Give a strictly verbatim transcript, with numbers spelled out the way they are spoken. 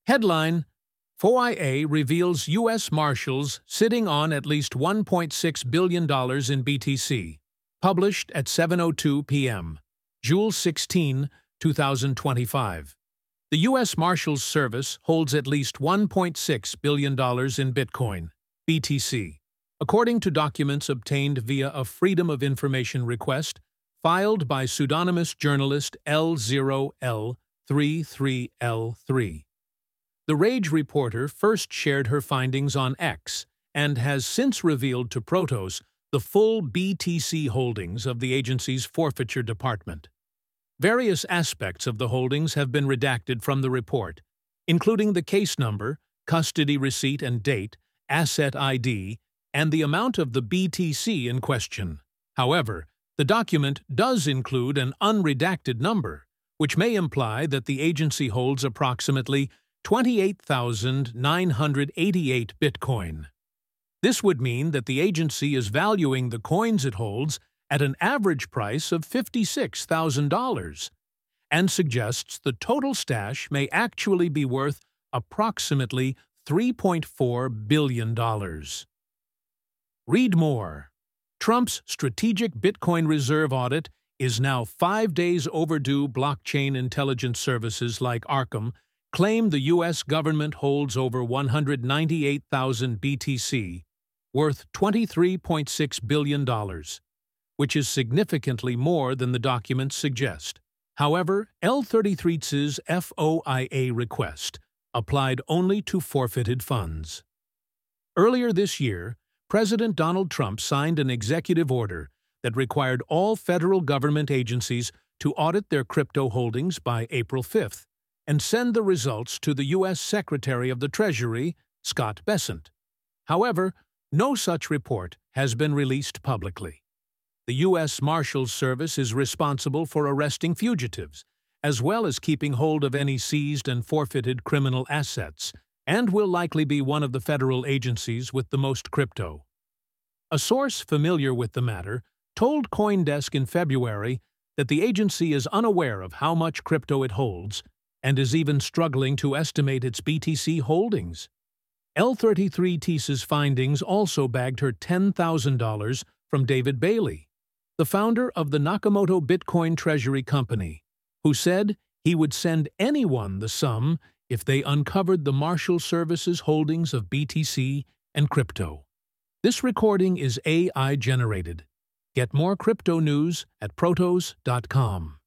Headline: F O I A reveals U S Marshals sitting on at least one point six billion dollars in B T C. Published at seven oh two p m June sixteenth, two thousand twenty-five. The U S Marshals Service holds at least one point six billion dollars in Bitcoin, B T C, according to documents obtained via a Freedom of Information request filed by pseudonymous journalist L zero L thirty-three L three. The Rage reporter first shared her findings on X and has since revealed to Protos the full B T C holdings of the agency's forfeiture department. Various aspects of the holdings have been redacted from the report, including the case number, custody receipt and date, asset I D, and the amount of the B T C in question. However, the document does include an unredacted number, which may imply that the agency holds approximately twenty-eight thousand nine hundred eighty-eight Bitcoin. This would mean that the agency is valuing the coins it holds at an average price of fifty-six thousand dollars and suggests the total stash may actually be worth approximately three point four billion dollars. Read more. Trump's strategic Bitcoin reserve audit is now five days overdue. Blockchain intelligence services like Arkham claim the U S government holds over one hundred ninety-eight thousand B T C, worth twenty-three point six billion dollars, which is significantly more than the documents suggest. However, L thirty-three's F O I A request applied only to forfeited funds. Earlier this year, President Donald Trump signed an executive order that required all federal government agencies to audit their crypto holdings by April fifth and send the results to the U S Secretary of the Treasury, Scott Bessent. However, no such report has been released publicly. The U S Marshals Service is responsible for arresting fugitives, as well as keeping hold of any seized and forfeited criminal assets, and will likely be one of the federal agencies with the most crypto. A source familiar with the matter told CoinDesk in February that the agency is unaware of how much crypto it holds and is even struggling to estimate its B T C holdings. L thirty-three's findings also bagged her ten thousand dollars from David Bailey, the founder of the Nakamoto Bitcoin Treasury Company, who said he would send anyone the sum if they uncovered the Marshal Service's holdings of B T C and crypto. This recording is A I generated. Get more crypto news at protos dot com.